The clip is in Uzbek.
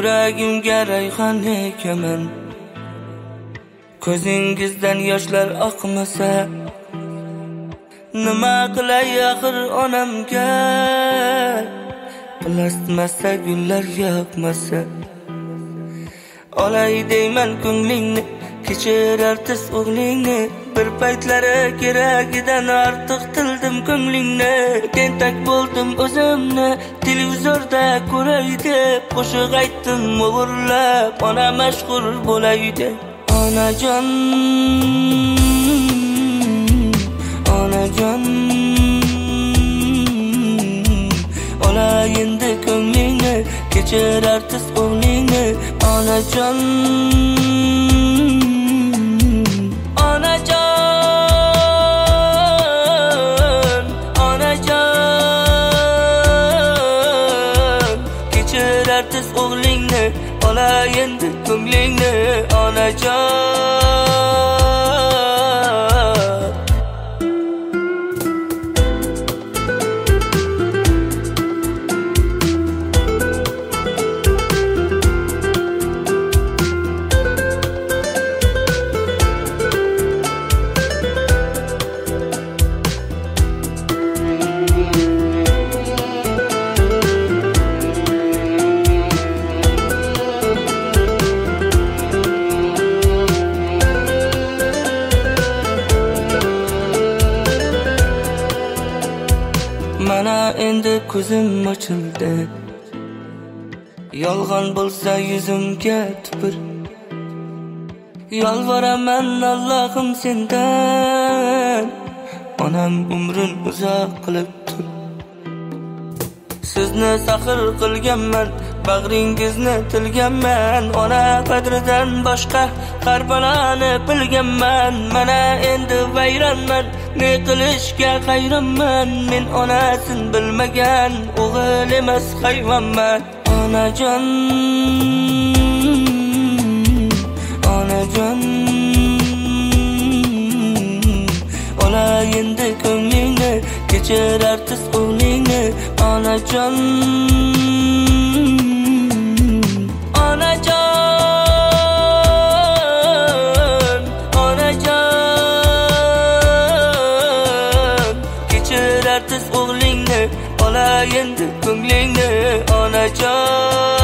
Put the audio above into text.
Yuragimga rayhon ekaman. Ko'zingizdan yoshlar oqmasa, nima qilay axir onamga? Plastmassa gullar yoqmasa, olay deyman ko'nglingni, kechir artist o'g'lingni. Bir paytlari keragidan ortiq tildim ko'nglingni. Tentak bo'ldim o'zimni, televizorda ko'ray deb qo'shiq aytdim o'g'irlab, ona mashhur bo'lay deb. Onajon, onajon, olay endi ko'nglingni, kechir artist o'g'lingni. Onajon, onajon, onajon, kechir artist o'g'lingni, olay endi ko'nglingni. Onajon, mana endi ko'zim ochildi. Yolg'on bo'lsa yuzimga tupur. Yolvoraman Allohim sendan, onam umrin uzoq qilib tur. Sizni saxir qilganman, bag'ringizni tilganman. Ona qadridan boshqa Qarbaloni bilganman. Mana endi vayronman, ne qilishga hayronman. Men onasin bilmagan o'g'il emas hayvonman. Onajon, onajon, olay endi ko'nglingni, kechir artist o'g'lingni. Onajon, onajon, onajon, kechir artist o'g'lingni, olay endi ko'nglingni. Onajon.